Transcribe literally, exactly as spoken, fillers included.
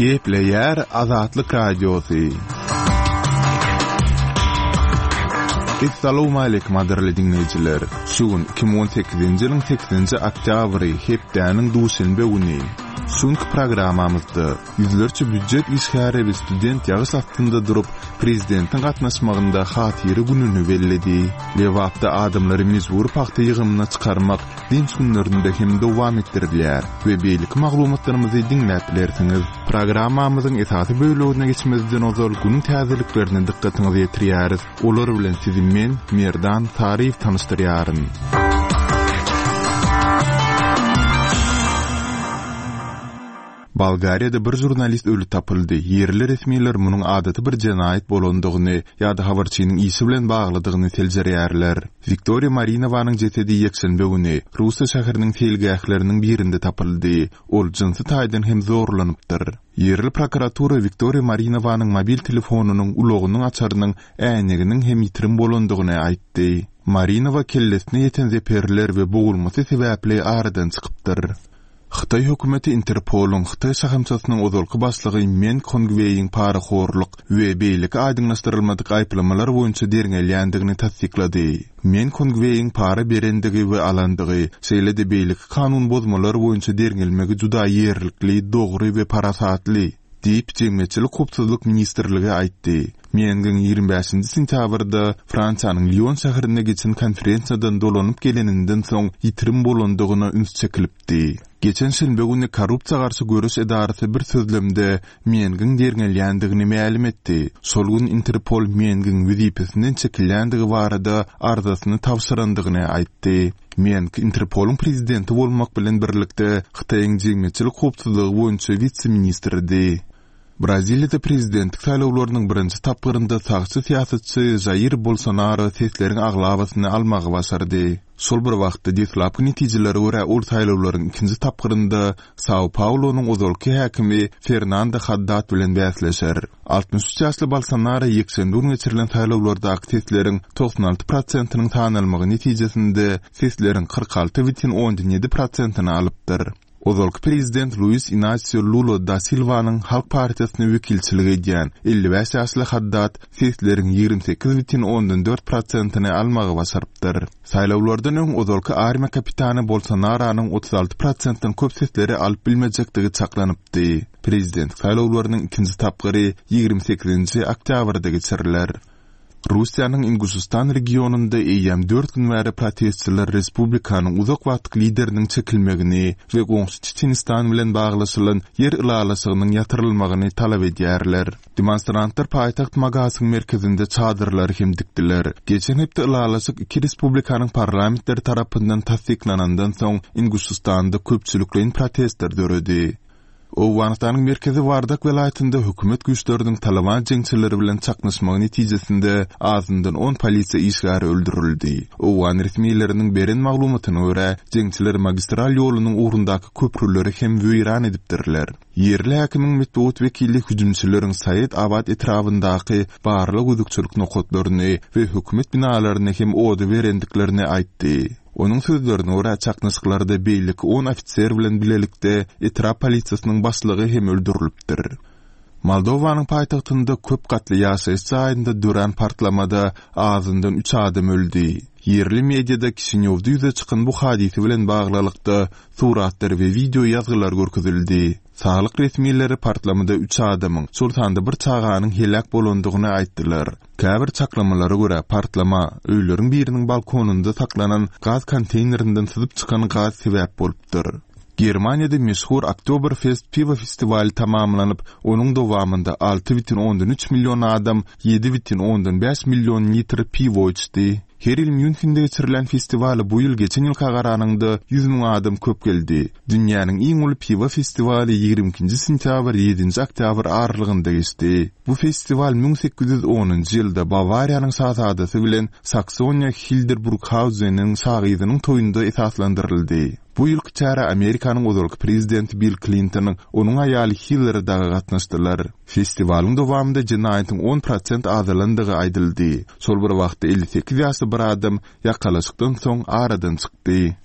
Gepleyer Azatlyk Radiosu. Assalamu alaykum adirli dinleyijiler. Şugun iki bin on sekizinji ýylyň sekizinji oktýabry hepdäniň duşanbe güni. Şuňky programmamyzda ýüzlerçe büdjet işgäri we student ýagy satynda durup prezidentiň gatnaşmagynda hatyry gününi belledi. Lewapda adamlary mezbur paxta ýygymyna çykarmak dinç günlerinde hem dowam etdirdiler we beýlik maglumatlarymyzy dinläp bilersiňiz. Programmamyzyň esasy bölümine geçmezden ozal günüň täzeliklerine dikkatinizi ýetirýäris. Olar bilen sizi men Merdan Tarif tanıştırýaryn. Bulgariýada bir jurnalist ölü tapyldy. Yerli resmiler munyň adaty bir jenaýat bolandygyny ýa-da habarçynyň isi bilen bagladygyny seljerýärler. Viktoria Marinowanyň jesedi ýekşenbe güni Russiýa şäheriniň telgähleriniň birinde tapyldy. Ol jinsy taýdan hem zorlanypdyr. Yerli prokuratura Viktoria Marinowanyň mobil telefonunyň ulogynyň açarynyň äňiginiň hem ýitirim bolandygyny aýtdy. Marinowa kellesine ýeten zeperler we bogulmasy sebäpli aradan çykypdyr. Xitay hökümeti Interpol'un Xitay şahamçasynyň ozalky başlygy Men Kongweiň paraxorluk we beýlik aýdyňlaşdyrylmadyk aýplamalar boýunça derňelýändigini tasdiklady. Men Kongweiň para berendigi we alandygy, şeýle-de beýlik kanun bozmalar boýunça derňelmegi juda ýerlikli, dogry we parasatly diýip Jemgyýetçilik hukukçylyk ministrligi aýtdy. Meňiň ýygrimi beşinji sentýabrda Fransiýanyň Lyon şäherine geçen konferensiýadan dolanyp geleninden soň ýitirim bolandygyna üns çekilipdi. Geçen şenbe güni korrupsiýa garşy görüş edarasy bir sözlemde meňiň derňelýändigini ma'lum etdi. Şol gün Interpol meňiň wezipesinden çekilýändigi barada arzasyny tawşyrandygyny aýtdy. Men Interpol'un prezidenti bolmak bilen birlikde Xitaýyň jemgyýetçilik hukukçylygy boýunça vitse-ministrdi. Braziliýada prezidentlik saýlawlarynyň birinji tapgyrynda sagçy siýasatçy Jair Bolsonaro sesleriň aglabasyny almagy başardy. Şol bir wagtda deslapky netijelere görä ol saýlawlaryň ikinji tapgyrynda São Paulo'nyň ozalky häkimi Fernando Haddad bilen bäsleşer. altymyş üç ýaşly Bolsonaro ýekşenbe günü geçirilen saýlawlarda sesleriň doksan alty prosentynyň tanalmagy netijesinde sesleriň kırk altı bitim on ýedi prosentyny alypdyr. Ozalky prezident Luis Inácio Lula da Silva'nın Halk Partiýasyna wekilçilik edýän elli beş ýaşly Haddad sesleriň ýygrimi sekiz bitim on dört prosentyny almagy başarypdyr. Saýlawlardan öň ozalky armiýa kapitany Bolsonaronyň otuz alty prosentyň köp sesleri alyp bilmejekdigi çaklanypdy. Prezident saýlawlarynyň ikinji tapgyry ýygrimi sekizinji oktýabrda geçiriler. Russiýanyň Ingusistan regionunda eýem dört gün bäri protestçiler respublikanyň uzak wagtlyk lideriniň çekilmegini we goňşy Çeçenistan bilen baglaşylan ýer ilalasygynyň ýatyrylmagyny talap edýärler. Demonstrantlar paýtaxt Magasyň merkezinde çadyrlar hem dikdiler. Geçen hepde ilalasyk iki respublikanyň parlamentleri tarapyndan tasdiklanandan soň Ingusistanda köpçüliklerin protestler döredi. Owganistanyň merkezi Wardak welaýatynda hökümet güýçleriniň Taliban jeňçileri bilen çaknaşmagy netijesinde azyndan on polisiýa işgäri öldürildi. Owgan resmiýetleriniň beren maglumatyna görä, jeňçiler magistral ýolunyň ugrundaky köprüleri hem wüýran edipdirler. Yerli häkimiň metbuat wekili hüjümçileriň Said Abad etrafyndaky barlyk uzukçylyk nokatlaryny we hökümet binalaryny hem ody berendiklerini aýtdy. Onun sözlerine görä çaknaşyklarda beýlik on ofisier bilen bilelikde etraf polisiýasynyň başlygy hem öldürilipdir. Moldowanyň paýtagtynda köp gatly ýaşaýyş aýynda duran partlamada azyndan üç adam öldü. Yerli mediada Kişinýowda ýüze çykan bu hadisy bilen baglykda suratlar we video ýazgylar görkezildi. Sağlyk resmiýetleri partlamada üç adamyň Sultanda bir çaganyň helak bolandygyny aýtdylar. Käbir çaklamalara görä partlama öýleriň biriniň balkonunda saklanan gaz konteynerinden syzyp çykan gaz sebäp bolupdyr. Germaniýada meşhur Oktoberfest piwa festivali tamamlanyp, onuň dowamında altı bitim on üç million adam ýedi bitim on beş million litr piwo içdi. Her il Münchende geçirilen festivali bu yıl geçen yıl kagaranında yüz bin adam köp geldi. Dünyanın iň uly piwa festivali ýygrimi ikinji sentýabr ýedinji oktýabr aralygynda geçdi. Bu festival bin sekiz yüz onunji ýylda Bavariýanyň şahzadasy bilen Saksoniýa Hildburghausenyň şahydynyň toýunda esaslandyryldy. Bu ýylky çara Amerikanyň ozalky prezidenti Bill Clinton onuň aýaly Hillary daga gatnaşdylar. Festiwalyň dowamında jenaýatyň on prosent azalandygy aýdyldy. Şol bir wagtda elli sekiz ýaşly bir adam ýakalaşykdan soň aradan çykdy.